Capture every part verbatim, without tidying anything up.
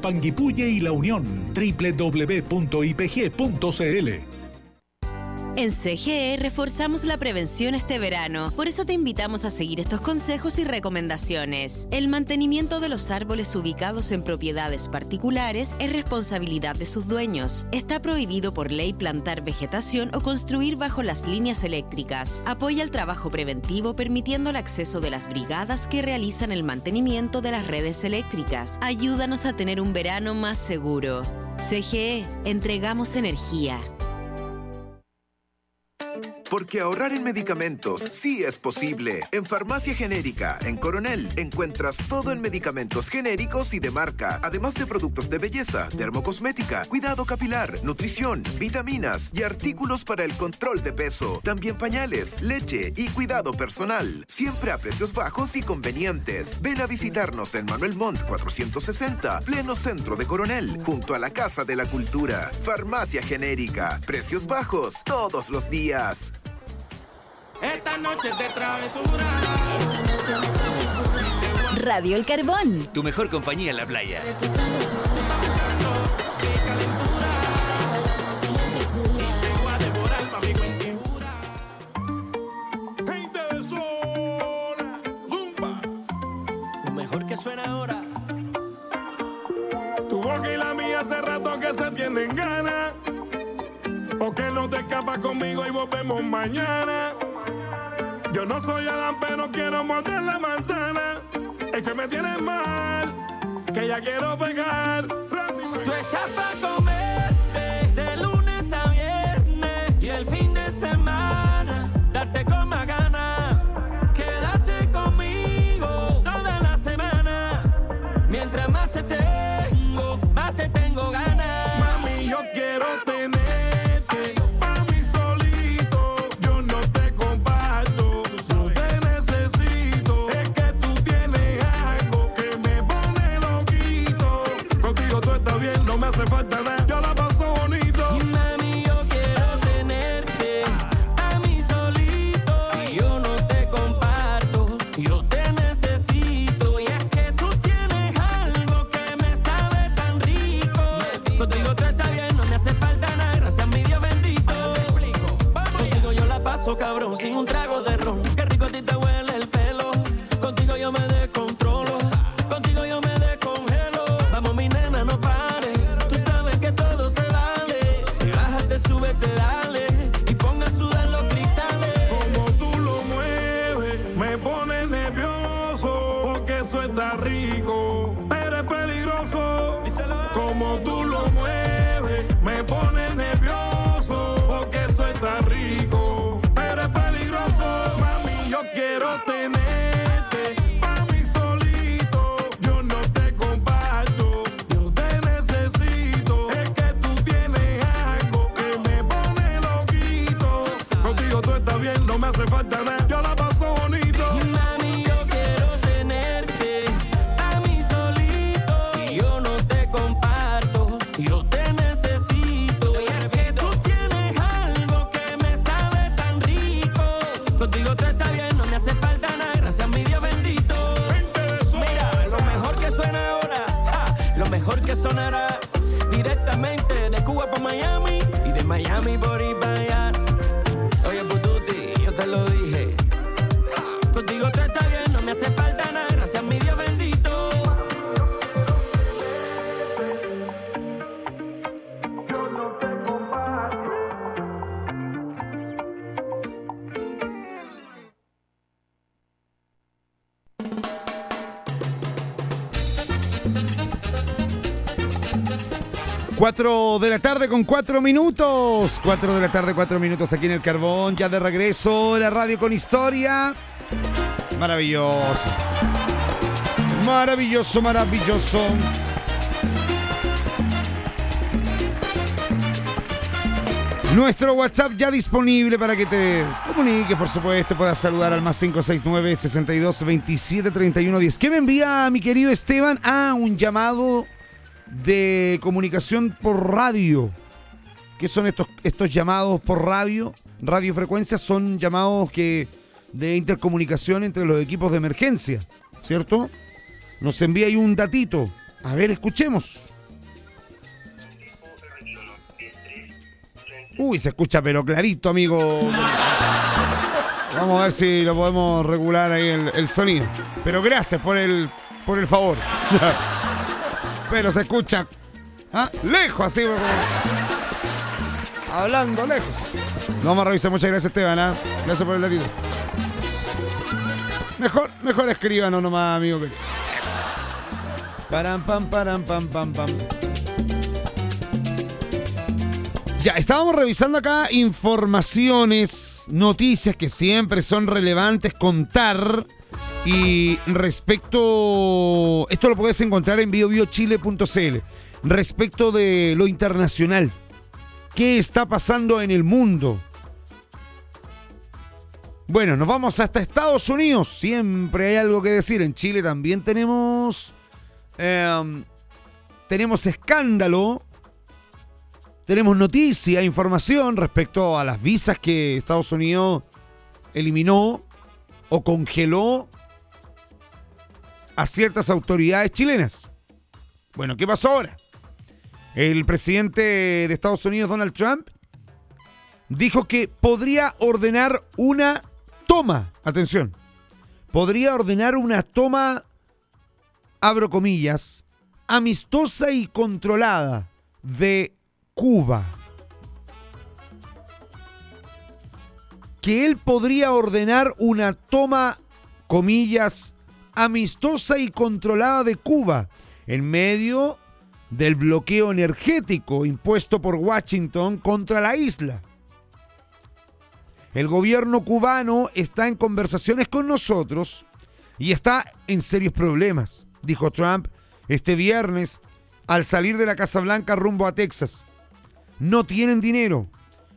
Panguipulli y La Unión. doble u doble u doble u punto i p g punto c l. En C G E reforzamos la prevención este verano. Por eso te invitamos a seguir estos consejos y recomendaciones. El mantenimiento de los árboles ubicados en propiedades particulares es responsabilidad de sus dueños. Está prohibido por ley plantar vegetación o construir bajo las líneas eléctricas. Apoya el trabajo preventivo permitiendo el acceso de las brigadas que realizan el mantenimiento de las redes eléctricas. Ayúdanos a tener un verano más seguro. C G E, entregamos energía. Porque ahorrar en medicamentos sí es posible. En Farmacia Genérica, en Coronel, encuentras todo en medicamentos genéricos y de marca, además de productos de belleza, dermocosmética, cuidado capilar, nutrición, vitaminas y artículos para el control de peso. También pañales, leche y cuidado personal. Siempre a precios bajos y convenientes. Ven a visitarnos en Manuel Montt cuatrocientos sesenta, pleno centro de Coronel, junto a la Casa de la Cultura. Farmacia Genérica. Precios bajos todos los días. Esta noche de travesura. Radio El Carbón. Tu mejor compañía en la playa. Gente de zona. Zumba. Lo mejor que suena ahora. Tu boca y la mía hace rato que se tienen ganas. O que no te escapas conmigo y volvemos mañana. Yo no soy Adán, pero quiero morder la manzana. Es que me tienes mal, que ya quiero pegar. Tú estás para comerte de lunes a viernes y el fin de semana darte con más ganas. Quédate conmigo toda la semana. Mientras más te tengo, más te tengo ganas. Mami, yo quiero tener. Falta nada, yo la paso bonito. Y mami, yo quiero tenerte a mí solito. Y yo no te comparto, yo te necesito. Y es que tú tienes algo que me sabe tan rico. Contigo todo está bien, no me hace falta nada. Gracias a mi Dios bendito. Contigo yo la paso cabrón, sin un trago de ron. Qué rico a ti te huele el pelo. Contigo yo me descontrolo. Contigo yo me descongelo. Vamos mi nena, no pares. Súbete, dale, y ponga a sudar los cristales. Como tú lo mueves, me pones nervioso, porque eso está rico, pero es peligroso. Como tú lo mueves, me pones nervioso, porque eso está rico, pero es peligroso. Mami, yo quiero tenerte pa' mí solito, yo no te comparto, yo te necesito. Es que tú tienes algo que me pone loquito. Contigo todo está bien, no me hace falta nada, yo la paso bonito. Y mami, yo quiero tenerte a mí solito. Y yo no te comparto, yo te necesito. Y es que tú tienes algo que me sabe tan rico. Contigo todo está bien, no me hace falta nada, gracias a mi Dios bendito. Mira, lo mejor que suena ahora, ja, lo mejor que sonará directamente de Cuba para Miami y de Miami por ir para allá. Oye, Pututi, yo te lo dije. Contigo todo está bien, no me hace falta nada, gracias a mi Dios bendito. Yo no te comparto. Cuatro de la tarde con cuatro minutos. Cuatro de la tarde, cuatro minutos aquí en El Carbón. Ya de regreso, la radio con historia. Maravilloso. Maravilloso, maravilloso. Nuestro WhatsApp ya disponible para que te comuniques, por supuesto. Puedas saludar al más cinco seis nueve, sesenta y dos, veintisiete, treinta y uno, diez. ¿Qué me envía mi querido Esteban? Ah, un llamado de comunicación por radio. ¿Qué son estos, estos llamados por radio? Radiofrecuencias son llamados que de intercomunicación entre los equipos de emergencia, ¿cierto? Nos envía ahí un datito. A ver, escuchemos. Uy, se escucha pero clarito, amigo. Vamos a ver si lo podemos regular ahí el, el sonido. Pero gracias por el, por el favor. Pero se escucha ¿ah? lejos, así. Hablando lejos. Vamos a revisar. Muchas gracias, Esteban. ¿eh? Gracias por el latito. Mejor, mejor escríbanos nomás, amigo. Param, pam, param, pam, pam, pam. Ya, estábamos revisando acá informaciones, noticias que siempre son relevantes contar. Y respecto... Esto lo puedes encontrar en bio bio chile punto c l. Respecto de lo internacional. ¿Qué está pasando en el mundo? Bueno, nos vamos hasta Estados Unidos. Siempre hay algo que decir. En Chile también tenemos... Eh, tenemos escándalo. Tenemos noticia, información respecto a las visas que Estados Unidos eliminó o congeló a ciertas autoridades chilenas. Bueno, ¿qué pasó ahora? El presidente de Estados Unidos, Donald Trump, dijo que podría ordenar una toma, atención, podría ordenar una toma, abro comillas, amistosa y controlada de Cuba. Que él podría ordenar una toma, comillas, amistosa y controlada de Cuba en medio del bloqueo energético impuesto por Washington contra la isla. El gobierno cubano está en conversaciones con nosotros y está en serios problemas, dijo Trump este viernes al salir de la Casa Blanca rumbo a Texas. No tienen dinero,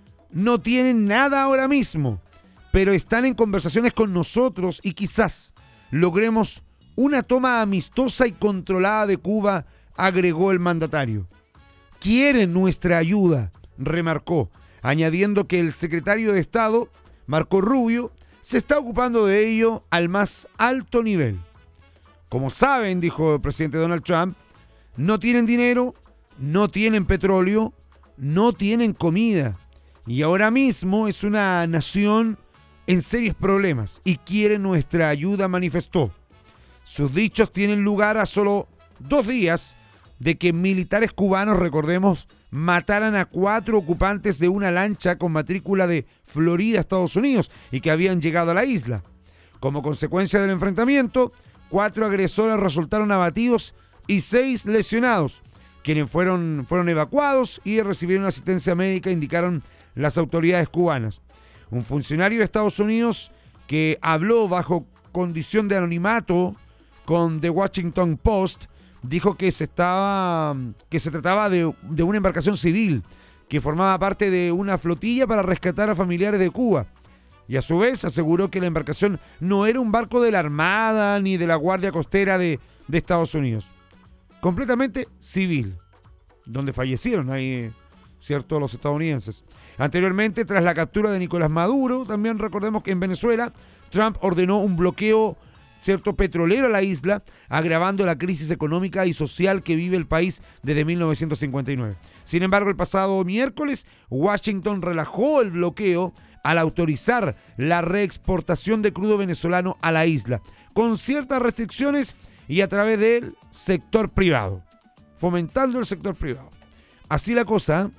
no tienen nada ahora mismo, pero están en conversaciones con nosotros y quizás logremos una toma amistosa y controlada de Cuba, agregó el mandatario. Quieren nuestra ayuda, remarcó, añadiendo que el secretario de Estado, Marco Rubio, se está ocupando de ello al más alto nivel. Como saben, dijo el presidente Donald Trump, no tienen dinero, no tienen petróleo, no tienen comida y ahora mismo es una nación en serios problemas y quiere nuestra ayuda, manifestó. Sus dichos tienen lugar a solo dos días de que militares cubanos, recordemos, mataran a cuatro ocupantes de una lancha con matrícula de Florida, Estados Unidos, y que habían llegado a la isla. Como consecuencia del enfrentamiento, cuatro agresores resultaron abatidos y seis lesionados, quienes fueron, fueron evacuados y recibieron asistencia médica, indicaron las autoridades cubanas. Un funcionario de Estados Unidos que habló bajo condición de anonimato con The Washington Post dijo que se, estaba, que se trataba de, de una embarcación civil que formaba parte de una flotilla para rescatar a familiares de Cuba. Y a su vez aseguró que la embarcación no era un barco de la Armada ni de la Guardia Costera de, de Estados Unidos. Completamente civil, donde fallecieron ahí, cierto, los estadounidenses. Anteriormente, tras la captura de Nicolás Maduro, también recordemos que en Venezuela, Trump ordenó un bloqueo, cierto, petrolero a la isla, agravando la crisis económica y social que vive el país desde mil novecientos cincuenta y nueve. Sin embargo, el pasado miércoles, Washington relajó el bloqueo al autorizar la reexportación de crudo venezolano a la isla, con ciertas restricciones y a través del sector privado, fomentando el sector privado. Así la cosa,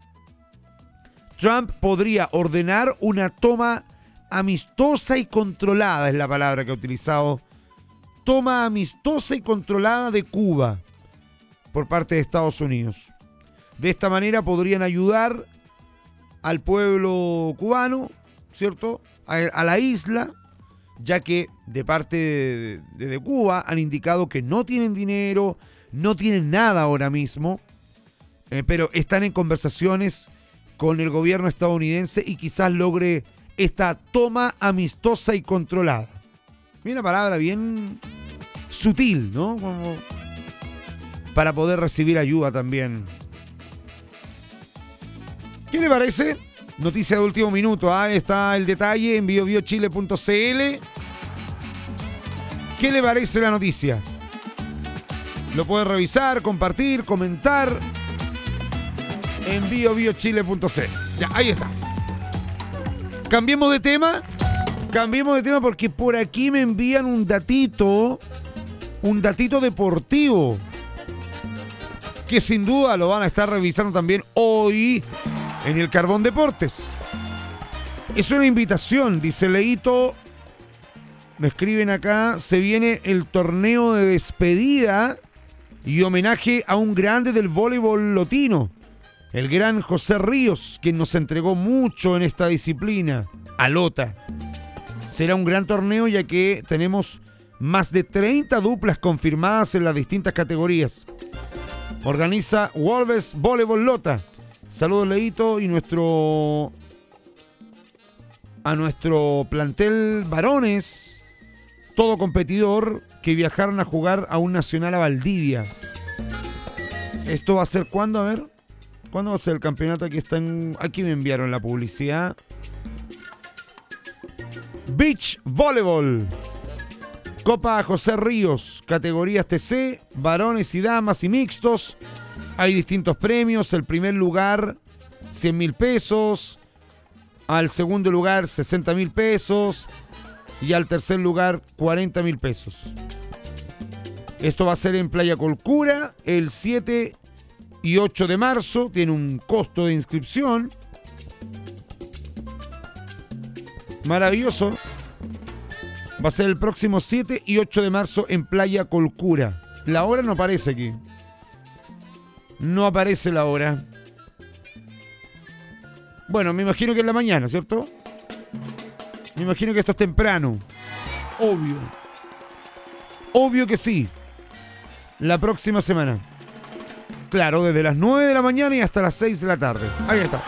Trump podría ordenar una toma amistosa y controlada, es la palabra que ha utilizado, toma amistosa y controlada de Cuba por parte de Estados Unidos. De esta manera podrían ayudar al pueblo cubano, ¿cierto?, a, a la isla, ya que de parte de, de, de Cuba han indicado que no tienen dinero, no tienen nada ahora mismo, eh, pero están en conversaciones con el gobierno estadounidense y quizás logre esta toma amistosa y controlada. Una palabra bien sutil, ¿no? Como para poder recibir ayuda también. ¿Qué le parece? Noticia de último minuto, ¿ah? Está el detalle en bio bio chile punto c l. ¿Qué le parece la noticia? Lo puede revisar, compartir, comentar en bio bio chile punto c l. Ya, ahí está. Cambiemos de tema. Cambiemos de tema porque por aquí me envían un datito, un datito deportivo, que sin duda lo van a estar revisando también hoy en el Carbón Deportes. Es una invitación, dice Leito. Me escriben acá, se viene el torneo de despedida y homenaje a un grande del voleibol lotino, el gran José Ríos, quien nos entregó mucho en esta disciplina, a Lota. Será un gran torneo ya que tenemos más de treinta duplas confirmadas en las distintas categorías. Organiza Wolves Voleibol Lota. Saludos, Leito, y nuestro a nuestro plantel varones, todo competidor, que viajaron a jugar a un nacional a Valdivia. ¿Esto va a ser cuándo? A ver. ¿Cuándo va a ser el campeonato? Aquí está en, aquí me enviaron la publicidad. Beach Volleyball. Copa José Ríos. Categorías T C, varones y damas y mixtos. Hay distintos premios. El primer lugar, cien mil pesos. Al segundo lugar, sesenta mil pesos. Y al tercer lugar, cuarenta mil pesos. Esto va a ser en Playa Colcura el siete y ocho de marzo. Tiene un costo de inscripción. Maravilloso. Va a ser el próximo siete y ocho de marzo en Playa Colcura. La hora no aparece aquí. No aparece la hora. Bueno, me imagino que es la mañana, ¿cierto? Me imagino que esto es temprano. Obvio. Obvio que sí. La próxima semana. Claro, desde las nueve de la mañana y hasta las seis de la tarde. Ahí está.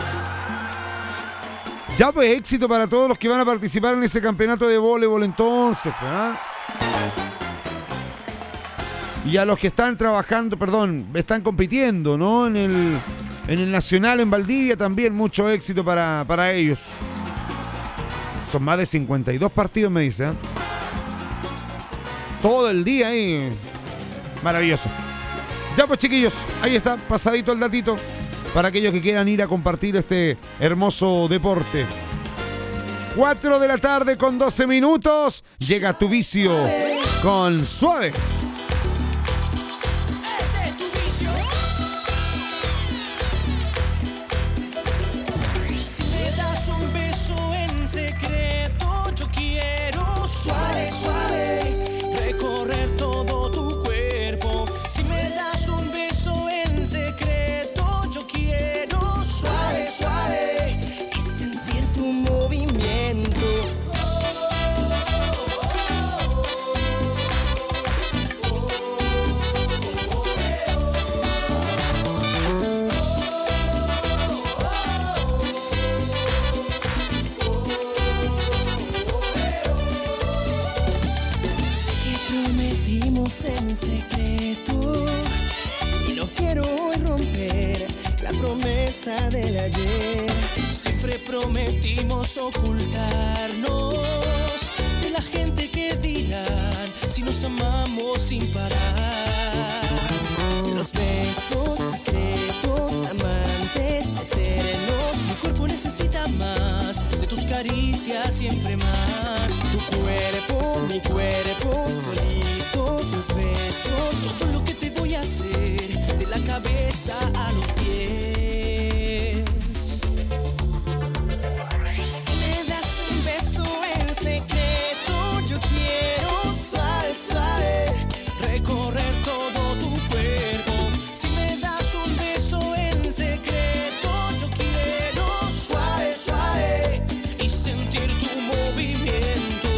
Ya pues, éxito para todos los que van a participar en ese campeonato de voleibol entonces. ¿eh? Y a los que están trabajando, perdón, están compitiendo, ¿no? En el, en el Nacional en Valdivia también mucho éxito para, para ellos. Son más de cincuenta y dos partidos, me dice. ¿eh? Todo el día ahí. Maravilloso. Ya pues, chiquillos, ahí está, pasadito el datito para aquellos que quieran ir a compartir este hermoso deporte. cuatro de la tarde con doce minutos. Llega Tu Vicio con Suave. Si me das un beso en secreto, yo quiero suave, suave, recorrer todo tu cuerpo. Si me das un beso en secreto, yo quiero suave, suave, y sentir tu movimiento. Sé que prometimos en secreto y no quiero romper la promesa del ayer. Siempre prometimos ocultarnos de la gente que dirán si nos amamos sin parar. Los besos secretos, amantes eternos, mi cuerpo necesita más de tus caricias, siempre más. Tu cuerpo, mi cuerpo, solitos los besos, todo lo que te voy a hacer, de la cabeza a los pies. Si me das un beso en secreto, yo quiero suave, suave, recorrer todo tu cuerpo. Si me das un beso en secreto, yo quiero suave, suave, y sentir tu movimiento.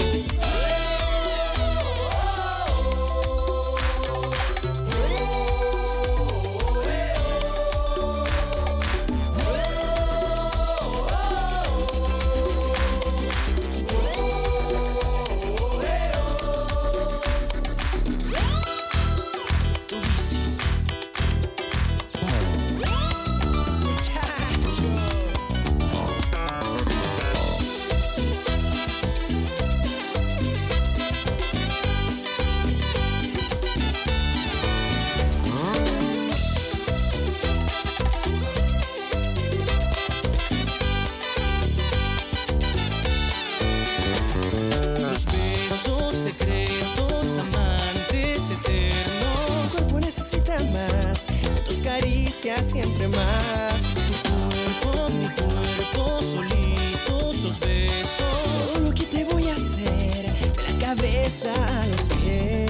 acaricia siempre más. Tu cuerpo, mi cuerpo, solitos los besos. Todo lo que te voy a hacer, de la cabeza a los pies.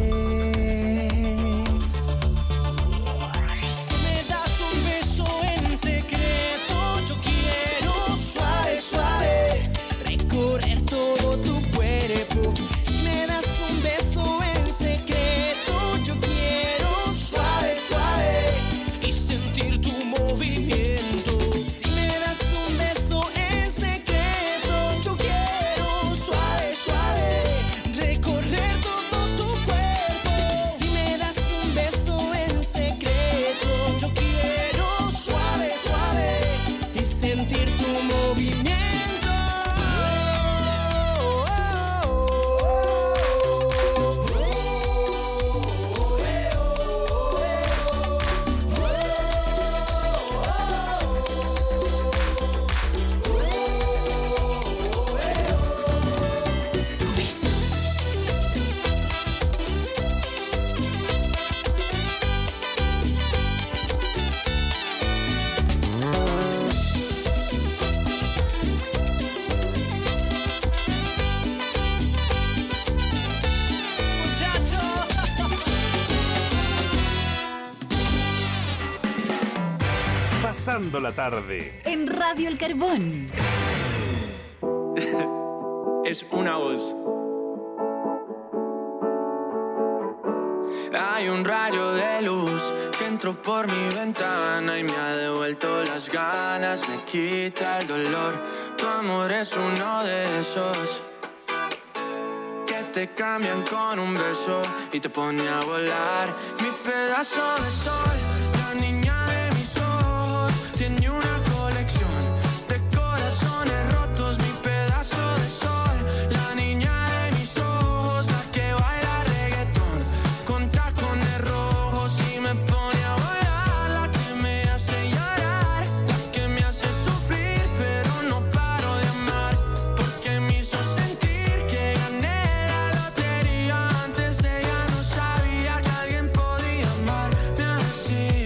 Si me das un beso en secreto, yo quiero suave, suave recorrer todo tu cuerpo. Si me das un beso en secreto, yo quiero suave, suave y sentir tu movimiento. Si me das un beso en secreto, yo quiero suave, suave recorrer todo tu cuerpo. Si me das un beso en secreto, yo quiero suave, suave y sentir tu movimiento. Pasando la tarde en Radio El Carbón. Es una voz. Hay un rayo de luz que entró por mi ventana y me ha devuelto las ganas, me quita el dolor. Tu amor es uno de esos que te cambian con un beso y te pone a volar. Mi pedazo de sol, la niña de mis ojos, tiene una colección de corazones rotos. Mi pedazo de sol, la niña de mis ojos, la que baila reggaetón con tacones rojos y me pone a volar. La que me hace llorar, la que me hace sufrir, pero no paro de amar, porque me hizo sentir que gané la lotería. Antes ella no sabía que alguien podía amarme así.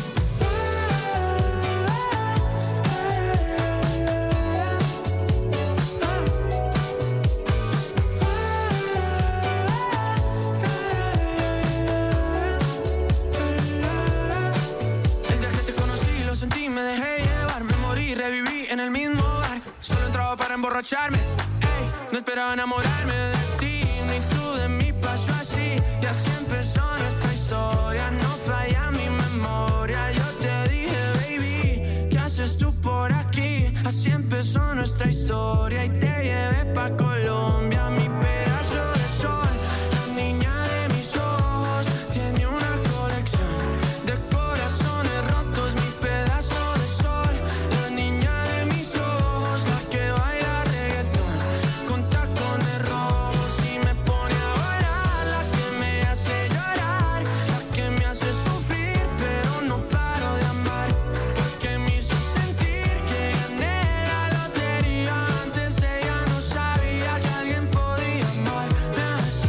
El día que te conocí lo sentí, me dejé llevar, me morí, reviví en el mismo bar. Solo entraba para emborracharme, ey, no esperaba enamorarme de ti, ni tú de mí. Pasó así y así empezó nuestra historia. No falla mi memoria. Yo te dije, baby, ¿qué haces tú por aquí? Así empezó nuestra historia y te llevé pa' Colombia. Mi pedazo de sol, la niña de mis ojos, tiene una colección de corazones rotos. Mi pedazo de sol, la niña de mis ojos, la que baila reggaetón con tacones rojos y me pone a volar. La que me hace llorar, la que me hace sufrir, pero no paro de amar, porque me hizo sentir que gané la lotería. Antes ella no sabía que alguien podía amarme así.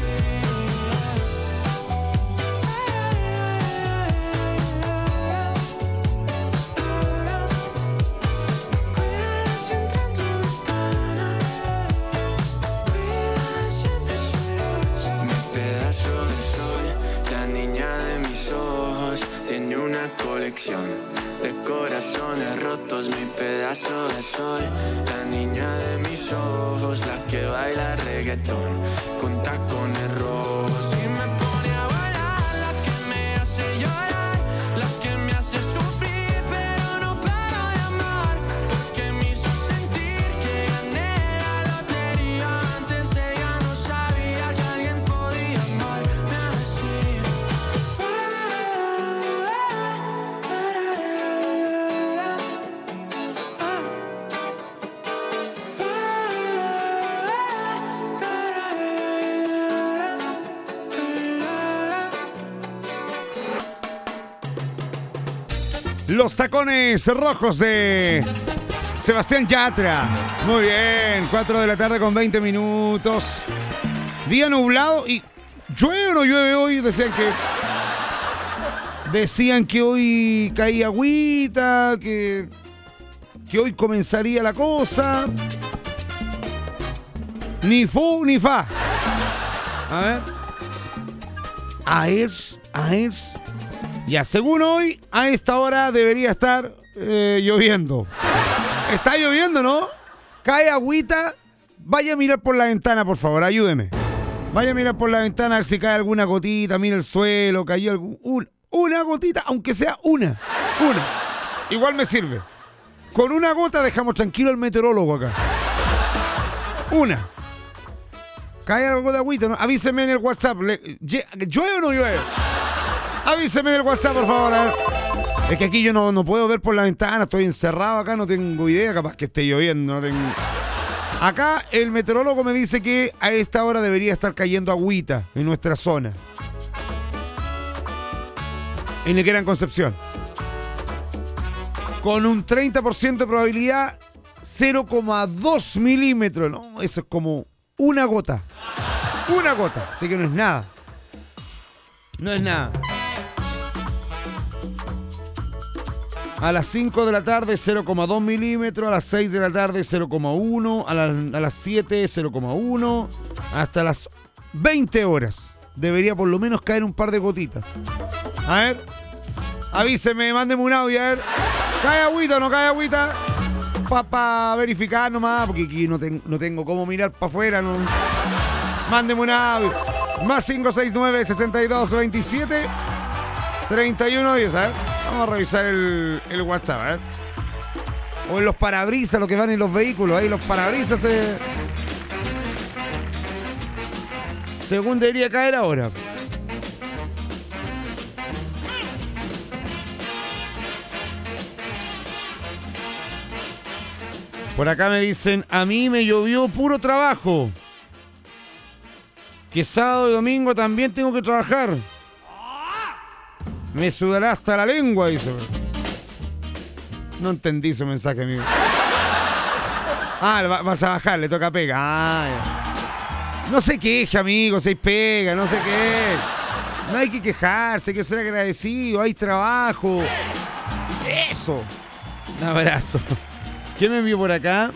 Mi pedazo de sol, la niña de mis ojos, tiene una colección de corazones rotos. Mi pedazo de sol, la niña de mis ojos, la que baila reggaetón con tacones rojos y me pone a volar. La que me hace llorar, la que me hace sufrir, pero no paro de amar, porque me hizo sentir que gané la lotería. Antes ella no sabía que alguien podía amarme así. Los tacones rojos de Sebastián Yatra. Muy bien, cuatro de la tarde con veinte minutos. Día nublado y... ¿Llueve o no llueve hoy? Decían que... Decían que hoy caía agüita, que, que hoy comenzaría la cosa. Ni fu ni fa. A ver. A ver, a ver. Ya, según hoy, a esta hora debería estar eh, lloviendo. Está lloviendo, ¿no? Cae agüita. Vaya a mirar por la ventana, por favor, ayúdeme. Vaya a mirar por la ventana a ver si cae alguna gotita. Mira el suelo, cayó algún, un, una gotita, aunque sea una. Una. Igual me sirve. Con una gota dejamos tranquilo al meteorólogo acá. Una. Cae algo de agüita, ¿no? Avíseme en el WhatsApp. Le, ¿Llueve o no llueve? Avíseme en el WhatsApp, por favor. A ver. Es que aquí yo no, no puedo ver por la ventana. Estoy encerrado acá, no tengo idea. Capaz que esté lloviendo, no tengo... Acá el meteorólogo me dice que a esta hora debería estar cayendo agüita en nuestra zona. En el Gran Concepción. Con un treinta por ciento de probabilidad, cero coma dos milímetros. No, eso es como una gota. Una gota. Así que no es nada. No es nada. A las cinco de la tarde, cero coma dos milímetros. A las seis de la tarde, cero coma uno. A, la, a las siete, cero coma uno. Hasta las veinte horas. Debería por lo menos caer un par de gotitas. A ver. Avíseme, mándeme un audio. A ver. ¿Cae agüita o no cae agüita? Para pa verificar nomás. Porque aquí no, ten, no tengo cómo mirar para afuera. No. Mándeme un audio. Más cinco seis nueve, sesenta y dos, veintisiete, treinta y uno, diez. A ver. Vamos a revisar el, el WhatsApp, ¿eh? O en los parabrisas, los que van en los vehículos. Ahí los parabrisas se... según debería caer ahora. Por acá me dicen, a mí me llovió puro trabajo. Que sábado y domingo también tengo que trabajar. Me sudará hasta la lengua, dice. No entendí su mensaje, amigo. Ah, va, va a trabajar, le toca pega. Ah, ya. No se queje, amigo, se pega, no se queje. No hay que quejarse, hay que ser agradecido, hay trabajo. Eso. Un abrazo. ¿Quién me envió por acá?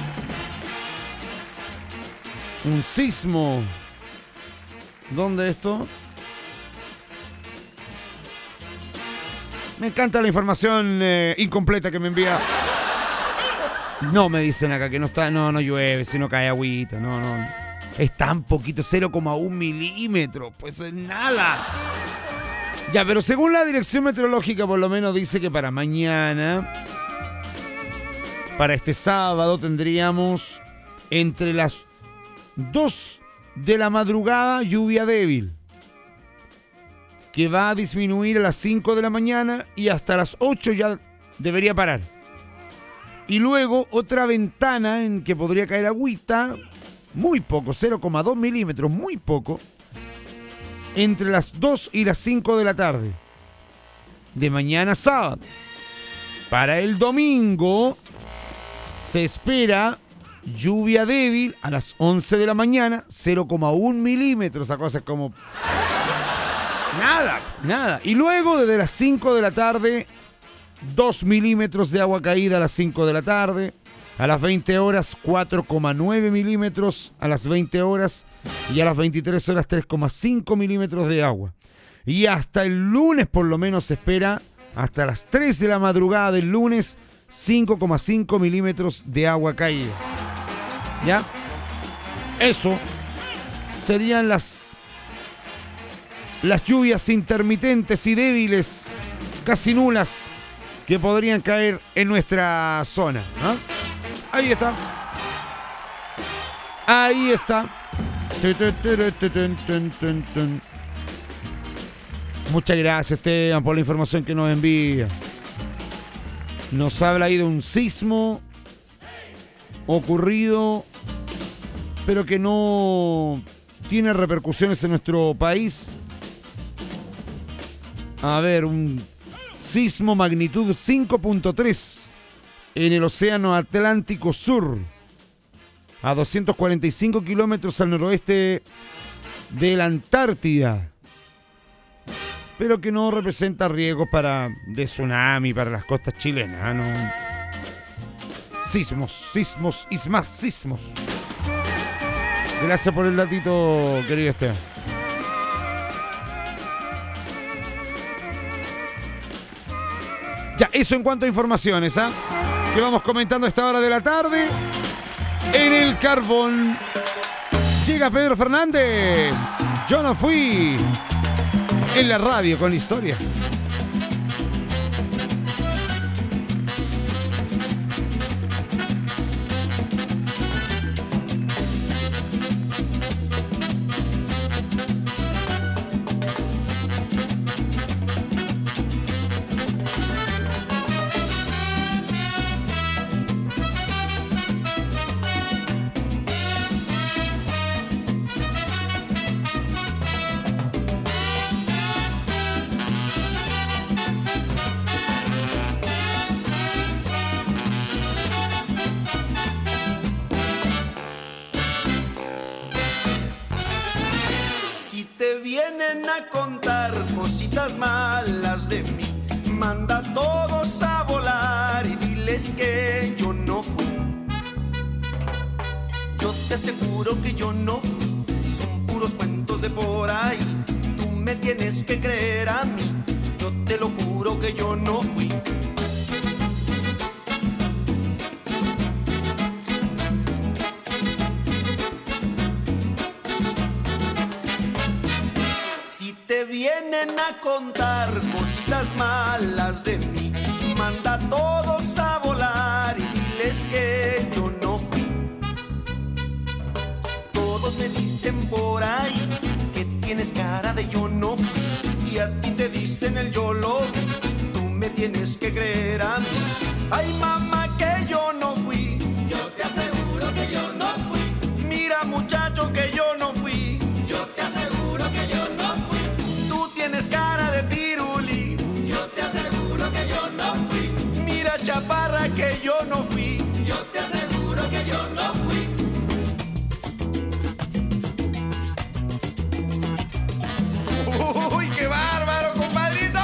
Un sismo. ¿Dónde esto? Me encanta la información eh, incompleta que me envía. No, me dicen acá que no está, no, no llueve, si no cae agüita, no, no. Es tan poquito, cero coma uno milímetros, pues es nada. Ya, pero según la dirección meteorológica, por lo menos dice que para mañana, para este sábado, tendríamos entre las dos de la madrugada lluvia débil, que va a disminuir a las cinco de la mañana y hasta las ocho ya debería parar. Y luego otra ventana en que podría caer agüita, muy poco, cero coma dos milímetros, muy poco, entre las dos y las cinco de la tarde, de mañana sábado. Para el domingo se espera lluvia débil a las once de la mañana, cero coma uno milímetros, esa cosa es como... Nada, nada. Y luego desde las cinco de la tarde, dos milímetros de agua caída a las cinco de la tarde. A las veinte horas, cuatro coma nueve milímetros. A las veinte horas y a las veintitrés horas, tres coma cinco milímetros de agua. Y hasta el lunes, por lo menos, se espera, hasta las tres de la madrugada del lunes, cinco coma cinco milímetros de agua caída. ¿Ya? Eso serían las... las lluvias intermitentes y débiles, casi nulas, que podrían caer en nuestra zona, ¿no? Ahí está. Ahí está. Muchas gracias, Esteban, por la información que nos envía. Nos habla ahí de un sismo ocurrido, pero que no tiene repercusiones en nuestro país. A ver, un sismo magnitud cinco punto tres en el Océano Atlántico Sur, a doscientos cuarenta y cinco kilómetros al noroeste de la Antártida. pero que no representa riesgos para de tsunami para las costas chilenas, ¿no? Sismos, sismos y más sismos. Gracias por el datito, querido Esteban. Ya, eso en cuanto a informaciones, ¿ah? ¿eh? Que vamos comentando a esta hora de la tarde. En el carbón llega Pedro Fernández. Yo no fui. En la radio con historia. Malas de mí, manda a todos a volar y diles que yo no fui. Yo te aseguro que yo no fui, son puros cuentos de por ahí. Tú me tienes que creer a mí, yo te lo juro que yo no fui. Vienen a contar cositas malas de mí, manda a todos a volar y diles que yo no fui. Todos me dicen por ahí que tienes cara de yo no fui, y a ti te dicen el yo lo vi. Tú me tienes que creer a mí. Ay, mamá, que yo no fui. Yo te aseguro que yo no fui. Mira, muchacho, que yo no fui. Yo te aseguro que yo no fui. Tienes cara de piruli. Yo te aseguro que yo no fui. Mira, chaparra, que yo no fui. Yo te aseguro que yo no fui. ¡Uy, qué bárbaro, compadrito!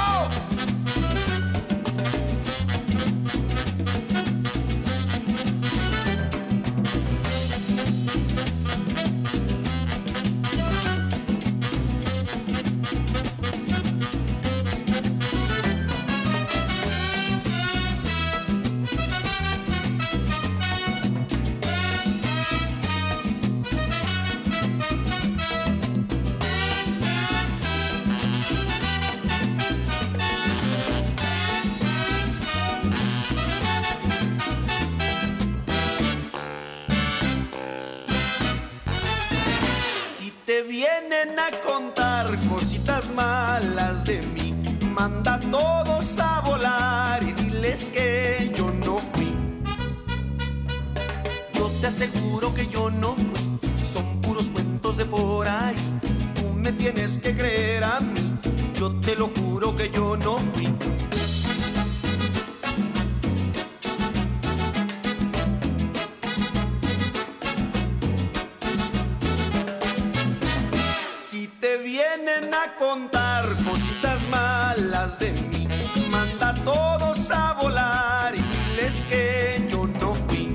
Vienen a contar cositas malas de mí, manda a todos a volar y diles que yo no fui. Yo te aseguro que yo no fui, son puros cuentos de por ahí. Tú me tienes que creer a mí, yo te lo juro que yo no fui. Vienen a contar cositas malas de mí, manda a todos a volar y diles que yo no fui.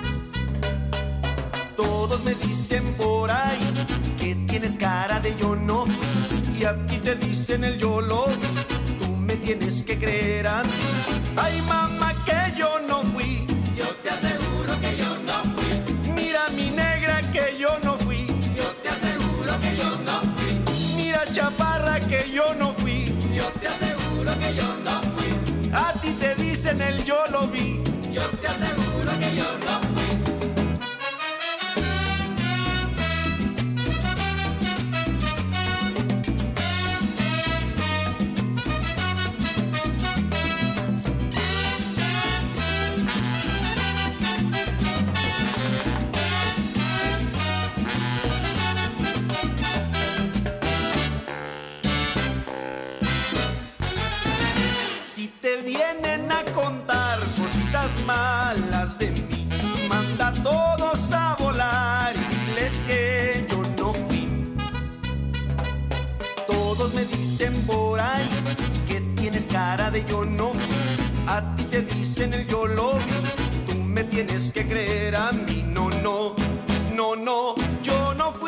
Todos me dicen por ahí que tienes cara de yo no fui, y a ti te dicen el yo lo vi. Tú me tienes que creer a mí. Ay, mamá, que yo no fui. Yo te aseguro que yo no fui. Mira, mi negra, que yo no fui. Yo te aseguro que yo no fui. Chaparra, que yo no fui. Yo te aseguro que yo no fui. A ti te dicen el yo lo vi. Yo te aseguro que yo no fui. Vienen a contar cositas malas de mí, manda a todos a volar y diles que yo no fui. Todos me dicen por ahí tienes cara de yo no vi. A ti te dicen el yo lo vi. Tú me tienes que creer a mí. No, no, no, no, yo no fui.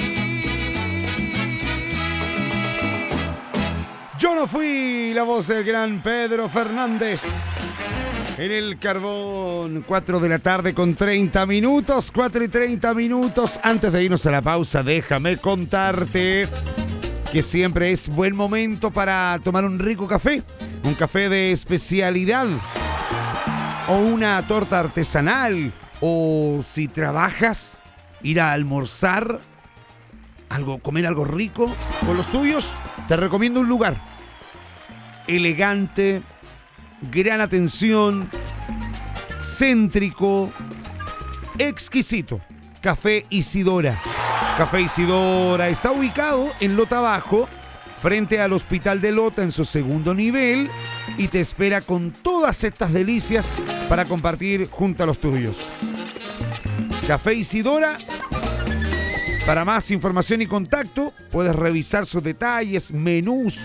Yo no fui, la voz del gran Pedro Fernández. En el Carbón, cuatro de la tarde con treinta minutos, cuatro y treinta minutos. Antes de irnos a la pausa, déjame contarte que siempre es buen momento para tomar un rico café. Un café de especialidad. O una torta artesanal. O si trabajas, ir a almorzar, algo, comer algo rico con los tuyos. Te recomiendo un lugar elegante, gran atención, céntrico, exquisito. Café Isidora. Café Isidora está ubicado en Lota Bajo, frente al Hospital de Lota en su segundo nivel, y te espera con todas estas delicias para compartir junto a los tuyos. Café Isidora. Para más información y contacto, puedes revisar sus detalles, menús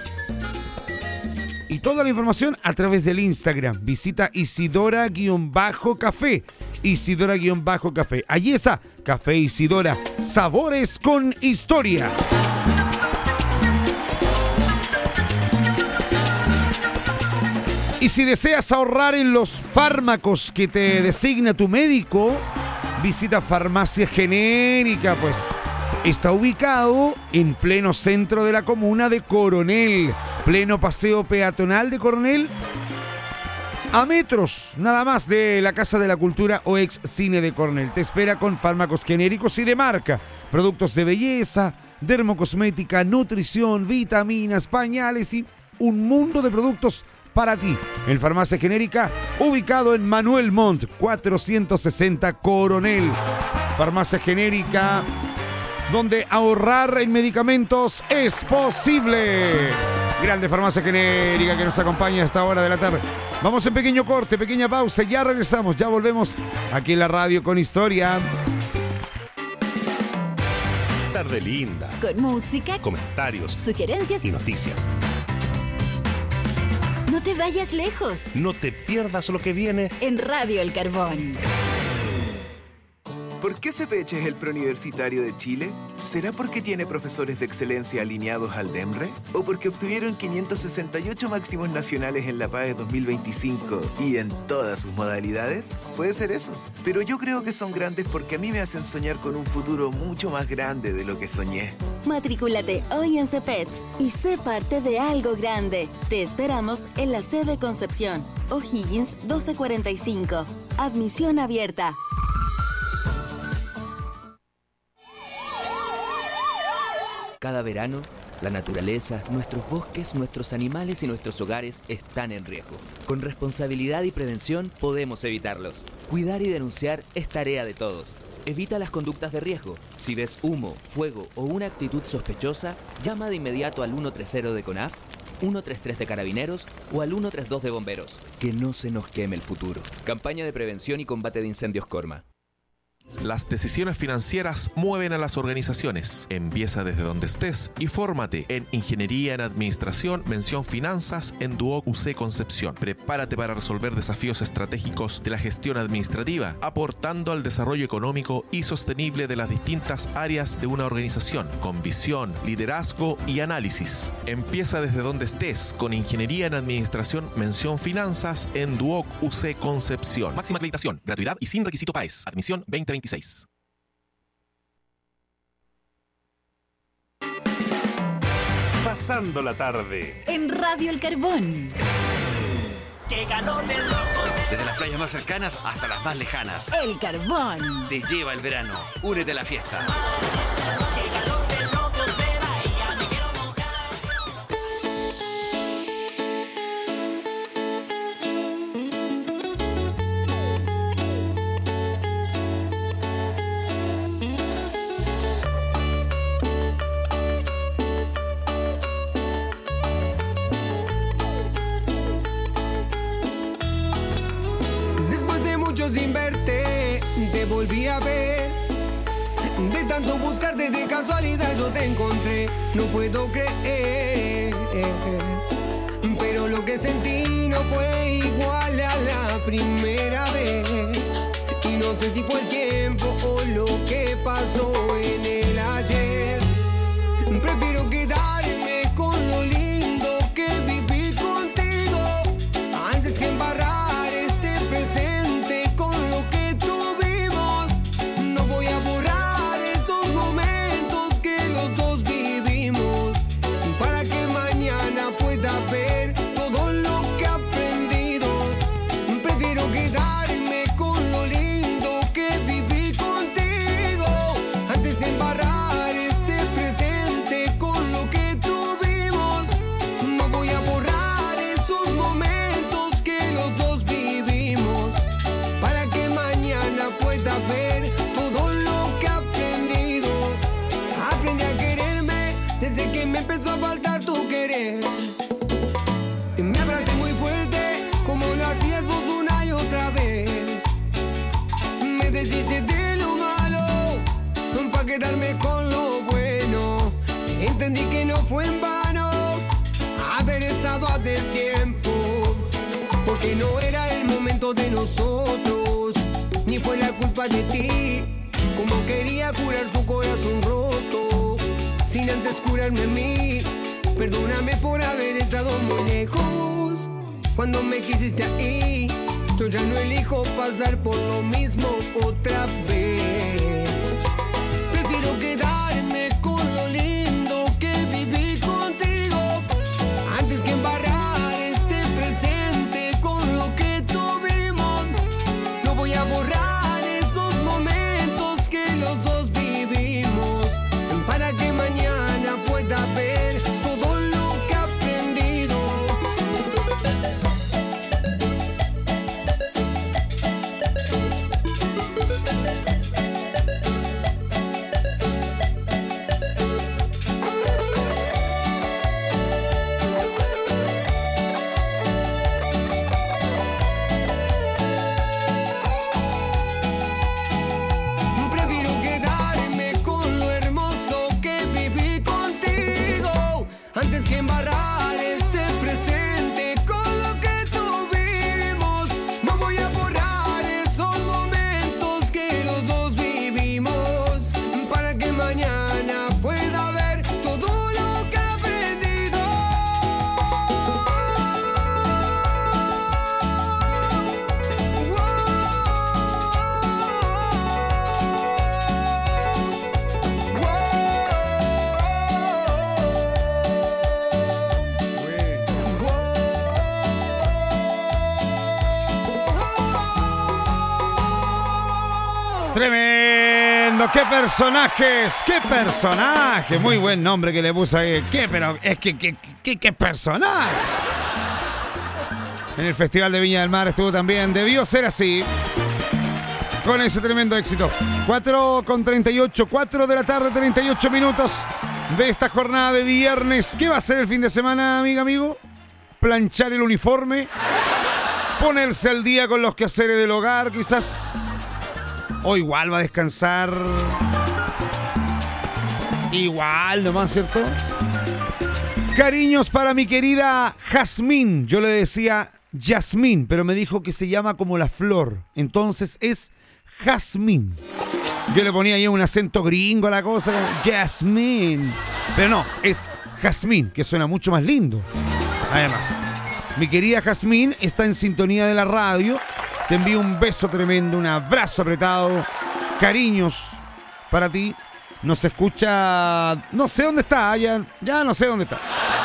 y toda la información a través del Instagram. Visita Isidora-Café. Isidora-Café. Allí está, Café Isidora. Sabores con historia. Y si deseas ahorrar en los fármacos que te designa tu médico, visita Farmacia Genérica, pues está ubicado en pleno centro de la comuna de Coronel, pleno paseo peatonal de Coronel, a metros nada más de la Casa de la Cultura o ex Cine de Coronel. Te espera con fármacos genéricos y de marca, productos de belleza, dermocosmética, nutrición, vitaminas, pañales y un mundo de productos para ti. En Farmacia Genérica, ubicado en Manuel Montt, cuatrocientos sesenta Coronel. Farmacia Genérica, donde ahorrar en medicamentos es posible. Grande Farmacia Genérica que nos acompaña a esta hora de la tarde. Vamos en pequeño corte, pequeña pausa, ya regresamos, ya volvemos aquí en la radio con historia. Tarde linda. Con música, comentarios, sugerencias y noticias. No te vayas lejos. No te pierdas lo que viene en Radio El Carbón. ¿Por qué Cepeche es el preuniversitario de Chile? ¿Será porque tiene profesores de excelencia alineados al DEMRE? ¿O porque obtuvieron quinientos sesenta y ocho máximos nacionales en la PAE dos mil veinticinco y en todas sus modalidades? Puede ser eso. Pero yo creo que son grandes porque a mí me hacen soñar con un futuro mucho más grande de lo que soñé. Matrículate hoy en Cepech y sé parte de algo grande. Te esperamos en la sede Concepción, O'Higgins doce cuarenta y cinco. Admisión abierta. Cada verano, la naturaleza, nuestros bosques, nuestros animales y nuestros hogares están en riesgo. Con responsabilidad y prevención podemos evitarlos. Cuidar y denunciar es tarea de todos. Evita las conductas de riesgo. Si ves humo, fuego o una actitud sospechosa, llama de inmediato al ciento treinta de CONAF, ciento treinta y tres de Carabineros o al ciento treinta y dos de Bomberos. Que no se nos queme el futuro. Campaña de prevención y combate de incendios Corma. Las decisiones financieras mueven a las organizaciones. Empieza desde donde estés y fórmate en Ingeniería en Administración, mención Finanzas en Duoc U C Concepción. Prepárate para resolver desafíos estratégicos de la gestión administrativa, aportando al desarrollo económico y sostenible de las distintas áreas de una organización, con visión, liderazgo y análisis. Empieza desde donde estés con Ingeniería en Administración, mención Finanzas en Duoc U C Concepción. Máxima acreditación, gratuidad y sin requisito PAES. Admisión veinte veintiséis. Pasando la tarde en Radio El Carbón. ¡Qué calor de locos! Desde las playas más cercanas hasta las más lejanas. El Carbón. Te lleva el verano. Únete a la fiesta. Sin verte, te volví a ver. De tanto buscarte de casualidad yo te encontré. No puedo creer, lo que sentí no fue igual a la primera vez. Y no sé si fue el tiempo o lo que pasó en el ayer. Prefiero quedarme con lo lindo que viví contigo antes que embarrar este presente con lo que tuvimos. No voy a borrar estos momentos que los dos vivimos para que mañana pueda ver todo lo que he aprendido. Prefiero quedarme con lo lindo que viví contigo antes de embarrar este presente con lo que tuvimos. No voy a borrar esos momentos que los dos vivimos para que mañana pueda ver todo lo que he aprendido. Aprendí a quererme desde que me empezó a faltar tu querer. Me abracé muy fuerte como lo hacías vos una y otra vez. Me deshice de lo malo pa' quedarme con lo bueno. Entendí que no fue en vano haber estado a tiempo, porque no era el momento de nosotros, ni fue la culpa de ti. Como quería curar tu corazón roto sin antes curarme a mí. Perdóname por haber estado muy lejos cuando me quisiste ahí. Yo ya no elijo pasar por lo mismo otra vez. Prefiero quedarme con lo lindo que viví contigo antes que embarrar este presente con lo que tuvimos. No voy a borrar esos momentos que los dos vivimos para que mañana pueda ver todo lo que he aprendido. Prefiero quedarme con lo hermoso que viví contigo antes que embarrar este presente con lo que tuvimos. No voy a borrar esos momentos que los dos vivimos para que mañana pueda ver todo lo que he aprendido. Tremendo, qué personajes, qué personaje, muy buen nombre que le puso ahí, qué, pero es que, qué, qué, qué personaje. En el Festival de Viña del Mar estuvo también, debió ser así, con ese tremendo éxito. cuatro con treinta y ocho, cuatro de la tarde, treinta y ocho minutos de esta jornada de viernes. ¿Qué va a ser el fin de semana, amiga, amigo? Planchar el uniforme, ponerse al día con los quehaceres del hogar, quizás. O igual va a descansar. Igual nomás, ¿cierto? Cariños para mi querida Jazmín. Yo le decía Yasmín, pero me dijo que se llama como la flor. Entonces es Jazmín. Yo le ponía ahí un acento gringo a la cosa, Yasmín. Pero no, es Jazmín, que suena mucho más lindo. Además, mi querida Jazmín está en sintonía de la radio. Te envío un beso tremendo, un abrazo apretado. Cariños para ti. Nos escucha... No sé dónde está, ya, ya no sé dónde está.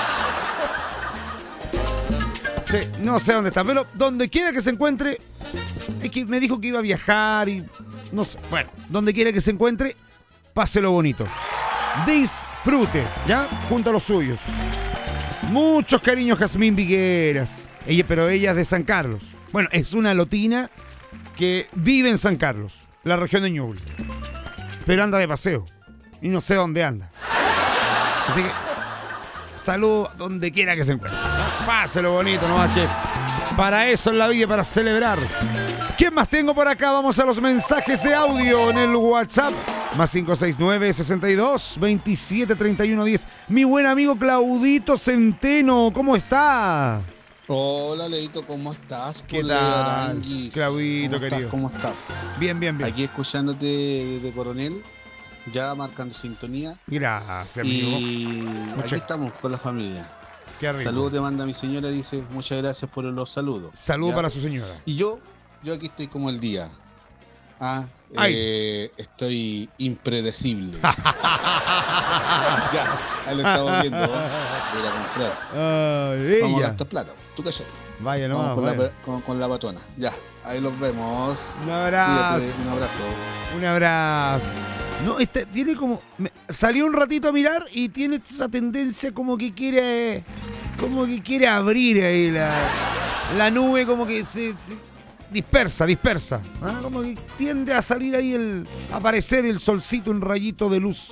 Sí, no sé dónde está, pero donde quiera que se encuentre... Es que me dijo que iba a viajar y... No sé, bueno, donde quiera que se encuentre, páselo bonito. Disfrute, ¿ya? Junto a los suyos. Muchos cariños, Jazmín Vigueras. Ella, pero ella es de San Carlos. Bueno, es una lotina que vive en San Carlos, la región de Ñuble. Pero anda de paseo. Y no sé dónde anda. Así que, salud donde quiera que se encuentre. Páselo bonito, nomás que para eso es la vida, para celebrar. ¿Quién más tengo por acá? Vamos a los mensajes de audio en el WhatsApp. Más cinco seis nueve, sesenta y dos, veintisiete, treinta y uno, diez. Mi buen amigo Claudito Centeno, ¿cómo está? Hola, Leito, ¿cómo estás? ¿Qué Pole tal? Aranguis. Claudito, ¿Cómo querido. estás? ¿Cómo estás? Bien, bien, bien. Aquí escuchándote desde Coronel, ya marcando sintonía. Gracias, amigo. Y Muchas- aquí estamos con la familia. Qué rico. Saludos te manda mi señora, dice, muchas gracias por los saludos. Saludos Ya. para su señora. Y yo, yo aquí estoy como el día. Ah, Ay. eh, estoy impredecible. Ya, ahí lo estamos viendo. ¿no? Voy a ir a comprar. Ay, Vamos a ella. gastar plata. ¿Tú qué haces? Vaya Vamos nomás, con, vaya. la, con, con la patona. Ya, ahí los vemos. Un abrazo. Cuídate, un abrazo. Un abrazo. No, este tiene como. me- salió un ratito a mirar y tiene esa tendencia como que quiere. Como que quiere abrir ahí la, la nube, como que se, se dispersa, dispersa. ¿ah? Como que tiende a salir ahí el. a aparecer el solcito, un rayito de luz.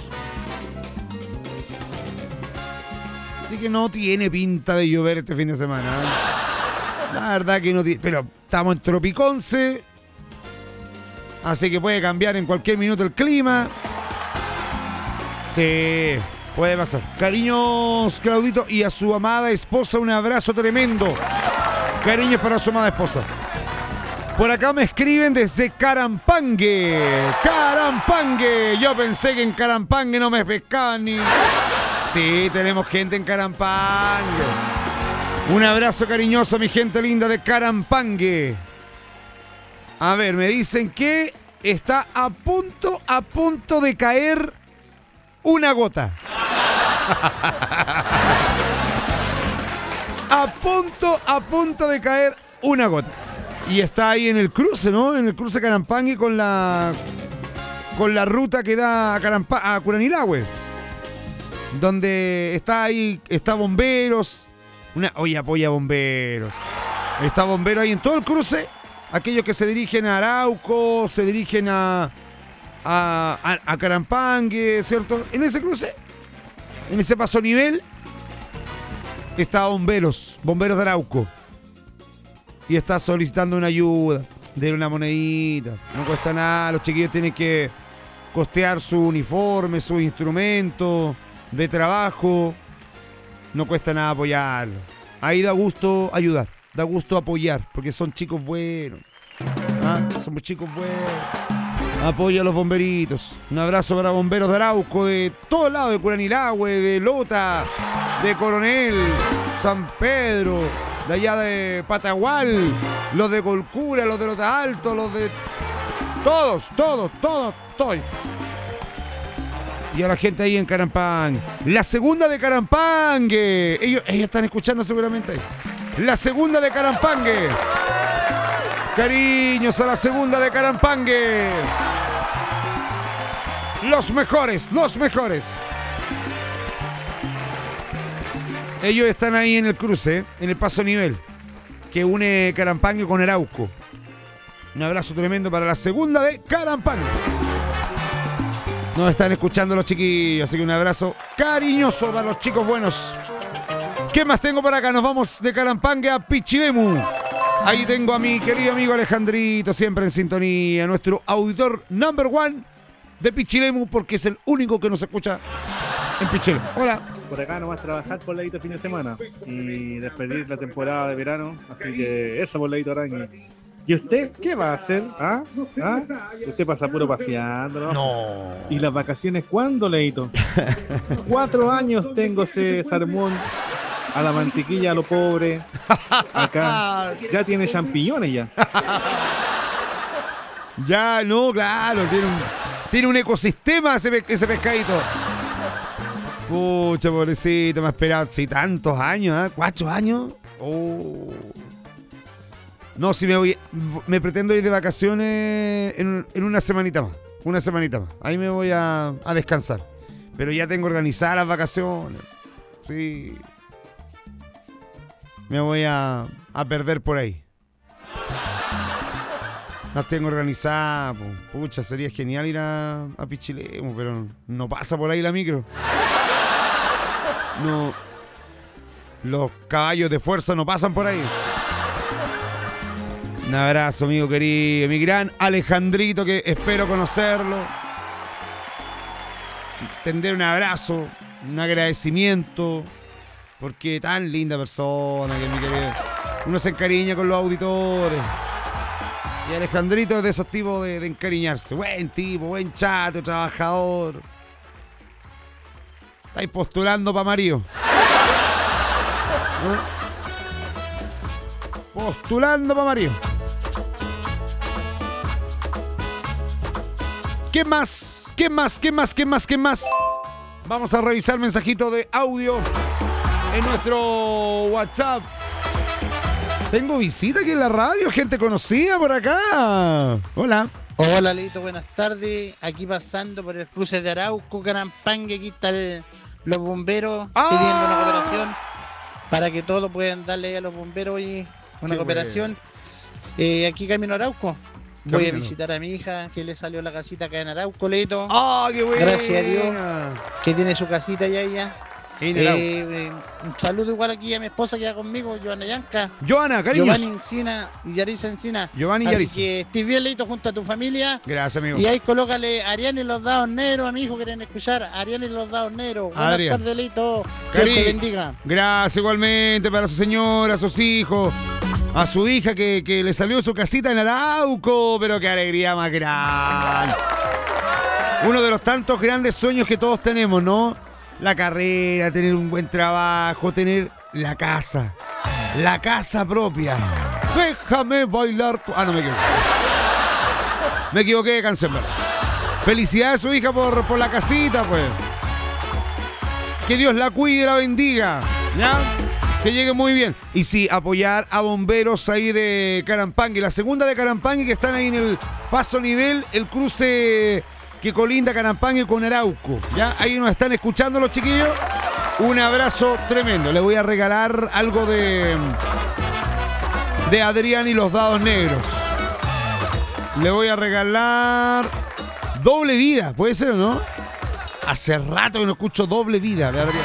Así que no tiene pinta de llover este fin de semana. ¿eh? La verdad que no tiene. Pero estamos en Tropiconce. Así que puede cambiar en cualquier minuto el clima. Sí, puede pasar. Cariños, Claudito, y a su amada esposa un abrazo tremendo. Cariños para su amada esposa. Por acá me escriben desde Carampangue. Carampangue. Yo pensé que en Carampangue no me pescaban ni... Sí, tenemos gente en Carampangue. Un abrazo cariñoso a mi gente linda de Carampangue. A ver, me dicen que está a punto, a punto de caer una gota. A punto, a punto de caer una gota. Y está ahí en el cruce, ¿no? En el cruce Carampangue con la con la ruta que da a, Carampa, a Curanilahue. Donde está ahí, está Bomberos. Una, oye, apoya Bomberos. Está Bomberos ahí en todo el cruce. Aquellos que se dirigen a Arauco, se dirigen a, a, a, a Carampangue, ¿cierto? En ese cruce, en ese paso nivel, está Bomberos, Bomberos de Arauco. Y está solicitando una ayuda, de una monedita. No cuesta nada, los chiquillos tienen que costear su uniforme, su instrumento de trabajo. No cuesta nada apoyarlo. Ahí da gusto ayudar. Da gusto apoyar, porque son chicos buenos. ¿Ah? Somos chicos buenos. Apoyo a los bomberitos. Un abrazo para bomberos de Arauco, de todos lados, de Curanilahue, de Lota, de Coronel, San Pedro, de allá de Patagual, los de Colcura, los de Lota Alto, los de... Todos, todos, todos, todos. Y a la gente ahí en Carampangue. La segunda de Carampangue. Ellos, ellos están escuchando seguramente ahí. La segunda de Carampangue. Cariños a la segunda de Carampangue. Los mejores, los mejores. Ellos están ahí en el cruce, en el paso nivel, que une Carampangue con Arauco. Un abrazo tremendo para la segunda de Carampangue. Nos están escuchando los chiquillos, así que un abrazo cariñoso para los chicos buenos. ¿Qué más tengo por acá? Nos vamos de Carampangue a Pichilemu. Ahí tengo a mi querido amigo Alejandrito, siempre en sintonía, nuestro auditor number one de Pichilemu, porque es el único que nos escucha en Pichilemu. Hola. Por acá nomás trabajar por ladito fin de semana y despedir la temporada de verano, así que eso por ladito Arangui. ¿Y usted qué va a hacer? ¿Ah? ¿Ah? Usted pasa puro paseando, ¿no? No. ¿Y las vacaciones cuándo, Leito? Cuatro años tengo ese sermón a la mantequilla, a lo pobre. Acá ya tiene champiñones ya. Ya, no, claro, tiene un, tiene un ecosistema ese, pe- ese pescadito. Pucha, pobrecito, me ha esperado sí, tantos años, ¿eh? ¿Cuatro años? Oh. No, si me voy, me pretendo ir de vacaciones en, en una semanita más. Una semanita más. Ahí me voy a, a descansar. Pero ya tengo organizadas las vacaciones. Sí. Me voy a, a perder por ahí. Las tengo organizadas. po. Pucha, sería genial ir a, a Pichilemu, pero no pasa por ahí la micro. No. Los caballos de fuerza no pasan por ahí. Un abrazo, amigo querido. Mi gran Alejandrito, que espero conocerlo. Tender un abrazo, un agradecimiento. Porque tan linda persona que es mi querido Uno se encariña con los auditores. Y Alejandrito es de esos tipos de, de encariñarse. Buen tipo, buen chato, trabajador. Estáis postulando para Mario. ¿Eh? Postulando para Mario. ¿Qué más? ¿Qué más? ¿Qué más? ¿Qué más? ¿Qué más? Vamos a revisar mensajito de audio en nuestro WhatsApp. Tengo visita aquí en la radio, gente conocida por acá. Hola. Hola, Leito, buenas tardes. Aquí pasando por el cruce de Arauco, Carampangue, aquí están los bomberos ¡Ah! pidiendo una cooperación para que todos puedan darle a los bomberos hoy una Qué cooperación. Eh, aquí camino a Arauco. Voy Camino. a visitar a mi hija que le salió la casita acá en Arauco, Leito. ¡Ah, qué buena! Gracias a Dios que tiene su casita ya ella. En Eh, Arauco. eh, un saludo igual aquí a mi esposa que va conmigo, Joana Yanca. Joana, cariños. Giovanni Encina y Yarisa Encina. Giovanni y Así Yarisa. que estés bien, Leito, junto a tu familia. Gracias, amigo. Y ahí colócale Ariane y los dados negros, a mi hijo quieren escuchar. Ariane y los dados negros. Buenas Adrián. tardes, Leito. Dios Cari- te bendiga. Gracias igualmente para su señora, a sus hijos, a su hija que, que le salió su casita en Arauco, pero qué alegría más grande. Uno de los tantos grandes sueños que todos tenemos, ¿no? La carrera, tener un buen trabajo, tener la casa, la casa propia. Déjame bailar. tu- Ah, no me equivoqué. Me equivoqué de canción, ¿verdad? Felicidades a su hija por, por la casita, pues. Que Dios la cuide y la bendiga, ¿ya? Que llegue muy bien. Y sí, apoyar a bomberos ahí de Carampangue. La segunda de Carampangue que están ahí en el paso nivel, el cruce que colinda Carampangue con Arauco. ¿Ya? Ahí nos están escuchando los chiquillos. Un abrazo tremendo. Le voy a regalar algo de, de Adrián y los dados negros. Le voy a regalar Doble Vida, ¿puede ser o no? Hace rato que no escucho Doble Vida de Adrián.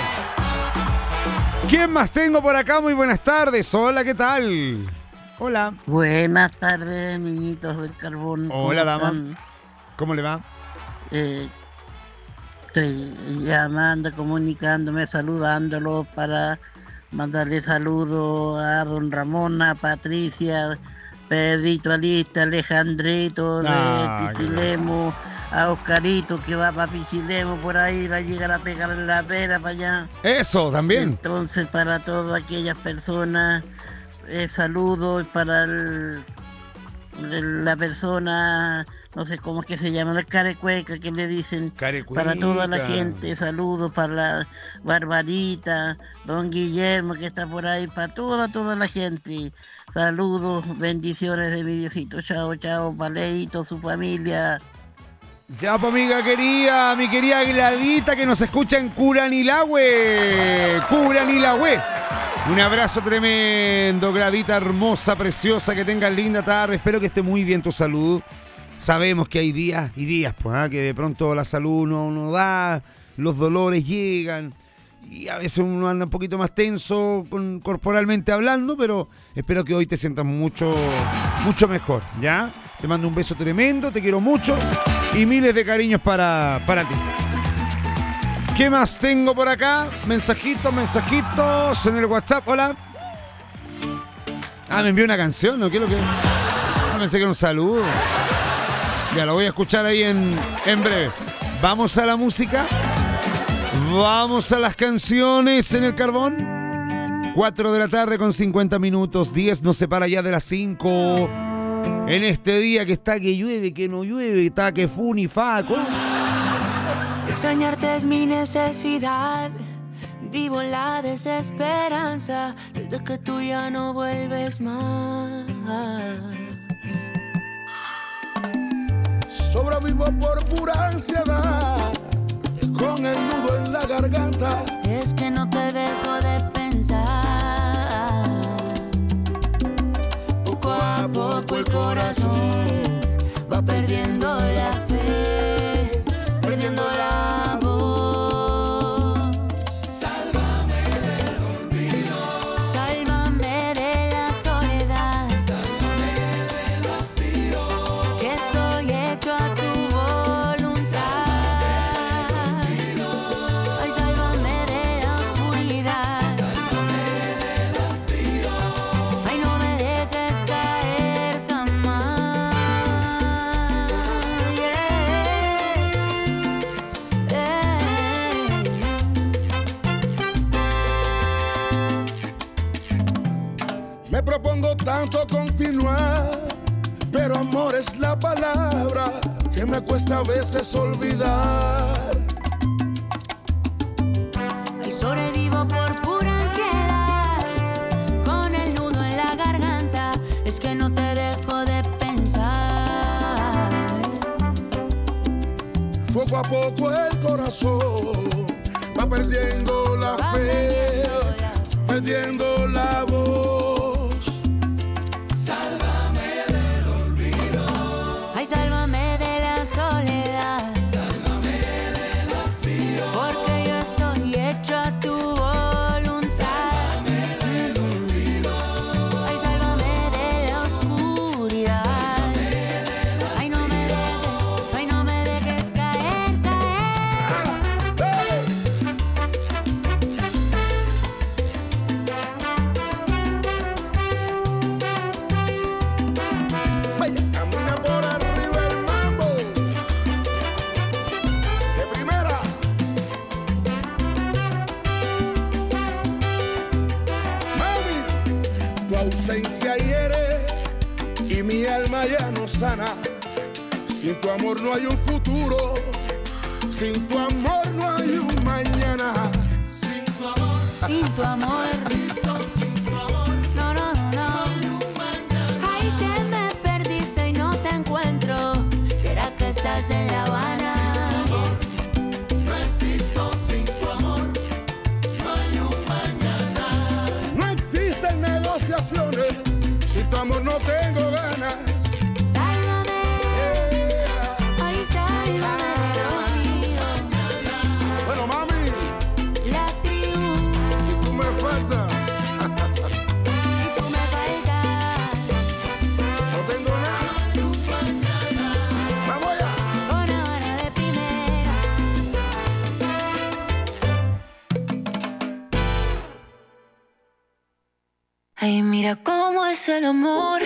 ¿Quién más tengo por acá? Muy buenas tardes. Hola, ¿qué tal? Hola. Buenas tardes, niñitos del carbón. ¿Cómo Hola, dama. están? ¿Cómo le va? Eh, estoy llamando, comunicándome, saludándolos para mandarle saludos a don Ramón, a Patricia, Pedrito Alista, Alejandrito de Ah, qué Pichilemu, a Oscarito que va para Pichilemu, por ahí va a llegar a pegarle la pera para allá. Eso, también. Entonces, para todas aquellas personas, eh, saludos para el- el- la persona, no sé cómo es que se llama, la carecueca que le dicen, Carecueca. para toda la gente, saludos para la Barbarita, don Guillermo que está por ahí, para toda, toda la gente, saludos, bendiciones de mi Diosito, chao, chao, Paleito, su familia. Ya, pues, amiga querida, mi querida Gladita que nos escucha en Curanilahue. Curanilahue. Un abrazo tremendo, Gladita hermosa, preciosa, que tengas linda tarde. Espero que esté muy bien tu salud. Sabemos que hay días y días, pues, ¿ah? Que de pronto la salud no, no da, los dolores llegan y a veces uno anda un poquito más tenso con, corporalmente hablando, pero espero que hoy te sientas mucho, mucho mejor, ¿ya? Te mando un beso tremendo, te quiero mucho y miles de cariños para, para ti. ¿Qué más tengo por acá? Mensajitos, mensajitos en el WhatsApp. Hola. Ah, me envió una canción, ¿no? ¿Qué es lo que...? Ah, pensé que era un saludo. Ya lo voy a escuchar ahí en, en breve. Vamos a la música. Vamos a las canciones en el carbón. cuatro de la tarde con cincuenta minutos. diez nos separa ya de las cinco. En este día que está que llueve, que no llueve, está que funi, fa. ¿Cómo? Extrañarte es mi necesidad. Vivo en la desesperanza desde que tú ya no vuelves más. Sobrevivo por pura ansiedad, con el nudo en la garganta. Es que no te dejo de pensar. Poco a poco el corazón va perdiendo la fe, perdiendo la voz. Sálvame del olvido, Sálvame de la soledad, sálvame del vacío, que estoy hecho a tu voluntad. Ay, sálvame de la oscuridad, sálvame del vacío. ay, no pero amor es la palabra que me cuesta a veces olvidar. Y sobrevivo por pura ansiedad, con el nudo en la garganta, es que no te dejo de pensar. Poco a poco el corazón va perdiendo la Va fe, perdiendo perdiendo la voz. Sálvame del olvido. Ay, sálvame de la soledad. Sálvame del vacío. Porque yo estoy hecho a tu voluntad. Sálvame del olvido. Ay, sálvame de la oscuridad. Sálvame del vacío. Ay, no me dejes, ay, no me dejes caer, caer. Vaya, camina por arriba el mambo. De primera. Mami, tu ausencia hiere y mi alma ya no sana. Sin tu amor no hay un futuro, sin tu amor no hay un mañana. Sin tu amor, Sin tu amor. No, no, no, no. Ay, que me perdiste y no te encuentro. ¿Será que estás en La Habana? no existo sin tu amor, no hay un mañana. No existen negociaciones, sin tu amor no tengo ganas. Sálvame. Ay, sálvame del olvido. Bueno, mami, La tribu. si tú me faltas, Y tú me faltas. no tengo nada. Vamos allá. Con Habana de primera. Ay, mira cómo es el amor.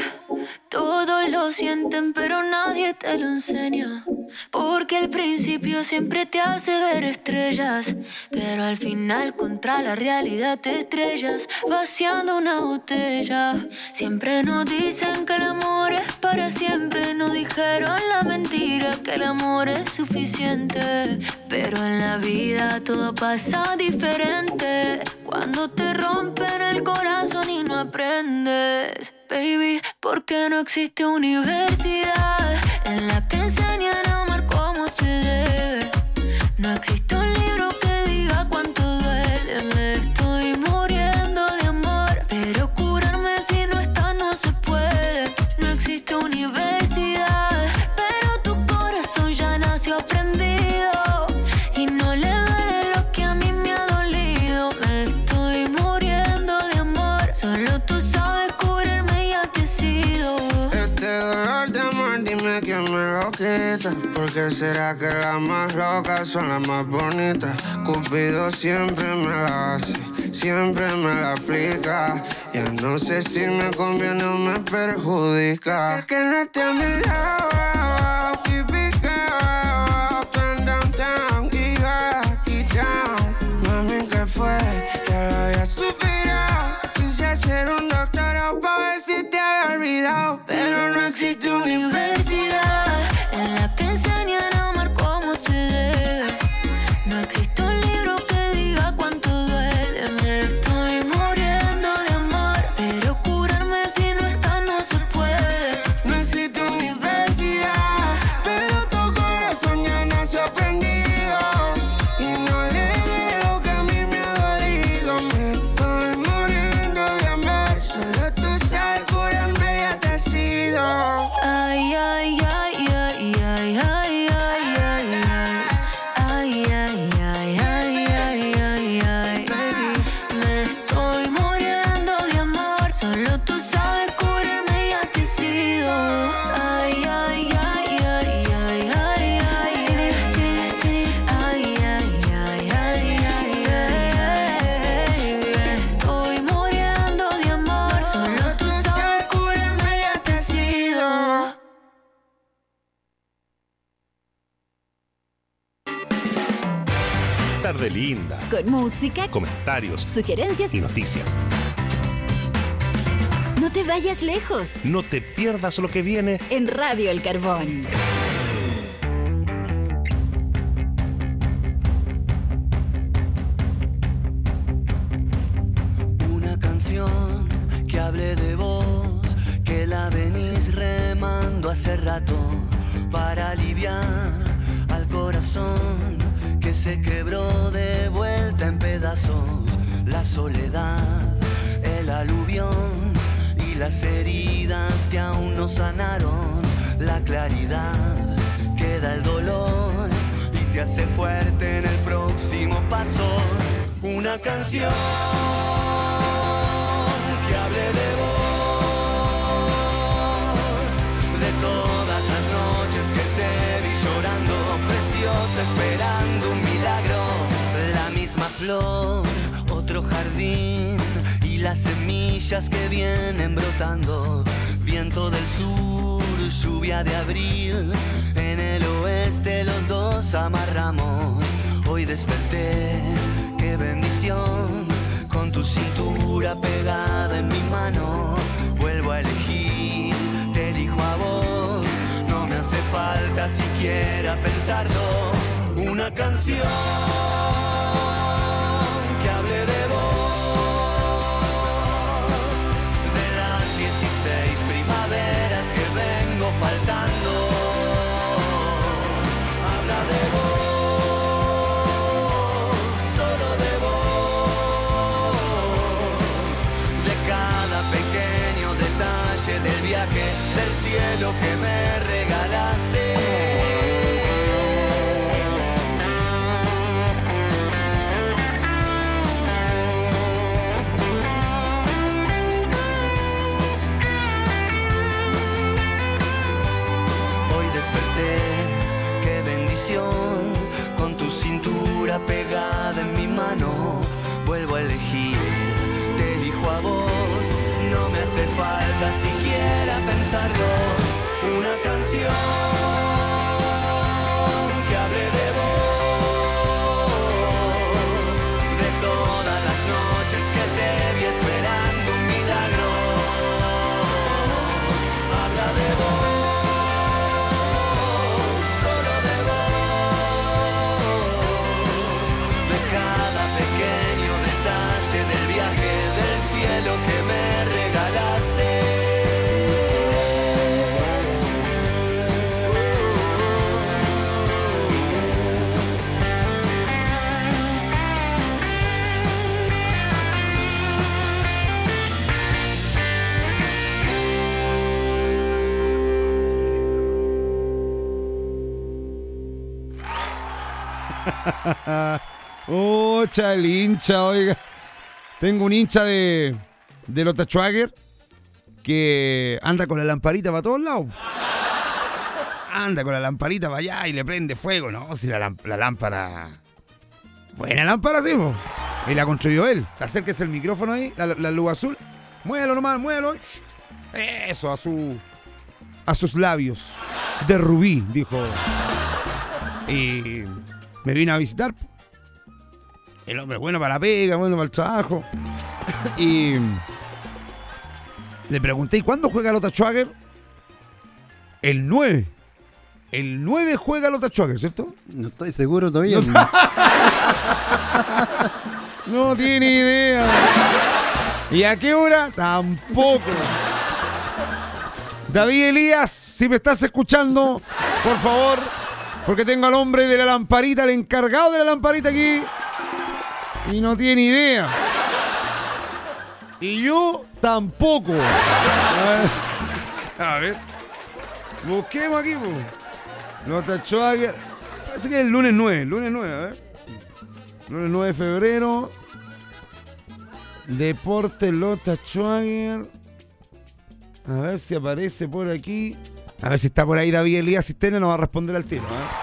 Todos lo sienten, pero nadie te lo enseña. Porque al principio siempre te hace ver estrellas, pero al final contra la realidad te estrellas, vaciando una botella. Siempre nos dicen que el amor es para siempre. Nos dijeron la mentira que el amor es suficiente. Pero en la vida todo pasa diferente. Cuando te rompen el corazón y no aprendes, baby, porque no existe universidad en la que enseñan a amar como se debe. No existe un libro que diga cuánto duele. Me estoy muriendo de amor, pero curarme si no está no se puede. No existe universidad, pero tu corazón ya nació aprendido y no le duele lo que a mí me ha dolido. Me estoy muriendo de amor, solo tú sabes curarme y a ti he sido. Este dolor de amor, dime quién me lo quita. Porque será que las más locas son las más bonitas. Cupido siempre me la hace, siempre me la aplica. Ya no sé si me conviene o me perjudica. Es que no esté a mi lado, keep it going, up and down, down, y aquí down. Mami, ¿qué fue? Ya lo había superado. Quise ser un doctorado pa' ver si te había olvidado. Pero no existe universidad en la que enseñan a amar como se debe. No existe un libro que diga cuánto duele. Me estoy muriendo de amor, pero curarme si no está no se puede. No existe universidad, pero tu corazón ya nació aprendido y no le duele lo que a mí me ha dolido. Me estoy muriendo de amor, solo tú sabes curarme y te he sido. Ay, ay, ay, ay, ay, ay, ay, ay, ay. Ay, ay, ay, ay, ay, ay, ay. Me estoy muriendo de amor, solo tú sabes curarme y a ti he sido. Ay, ay, ay, ay, ay, ay, ay. Ay, ay, ay, ay, ay, ay. Me estoy muriendo de amor, solo tú sabes curarme y a ti he sido. Tarde linda. Con música, Comentarios sugerencias y noticias. No No te vayas lejos. No te pierdas lo que viene en Radio El Carbón. Una canción que hable de vos, que la venís remando hace rato, para aliviar al corazón que se quebró de vuelta en pedazos. La soledad, el aluvión y las heridas que aún no sanaron. La claridad que da el dolor y te hace fuerte en el próximo paso. Una canción que hable de vos, de todas las noches que te vi llorando, preciosa, esperando un milagro. La misma flor, otro jardín y las semillas que vienen brotando. Viento del sur, lluvia de abril, en el oeste los dos amarramos. Hoy desperté, qué bendición, con tu cintura pegada en mi mano. Vuelvo a elegir, te elijo a vos, no me hace falta siquiera pensarlo. Una canción que hable de vos, de las dieciséis primaveras que vengo faltando. Habla de vos, solo de vos, de cada pequeño detalle del viaje, del cielo que me regalaste. Con tu cintura pegada en mi mano, vuelvo a elegir, te elijo a vos, no me hace falta siquiera pensarlo. Una canción que hable de vos, de todas las noches que te vi esperando un milagro. Habla de vos, del viaje, del cielo que me regalaste. Oh, el hincha, oiga. Tengo un hincha de, de Lota Schwager que anda con la lamparita para todos lados. Anda con la lamparita para allá y le prende fuego. No, si la, lamp- la lámpara... Buena lámpara, sí, po. Y la construyó él. Te acerques el micrófono ahí, la, la luz azul. Muévelo nomás, muévelo. Eso, a su... a sus labios. De rubí, dijo. Y me vino a visitar. El hombre bueno para la pega, bueno para el trabajo. Y le pregunté, ¿y cuándo juega Lota Schwager? El nueve. El nueve juega Lota Schwager, ¿cierto? No estoy seguro todavía. No, no tiene idea. ¿Y a qué hora? Tampoco. David Elías, si me estás escuchando, por favor, porque tengo al hombre de la lamparita, el encargado de la lamparita aquí, y no tiene idea. Y yo tampoco. A ver, a ver. Busquemos aquí, pues. Lota Schwager. Parece que es el lunes nueve. Lunes nueve, a ver. Lunes nueve de febrero. Deporte Lota Schwager. A ver si aparece por aquí. A ver si está por ahí David Elías Cisterna, nos va a responder al tiro, ¿eh?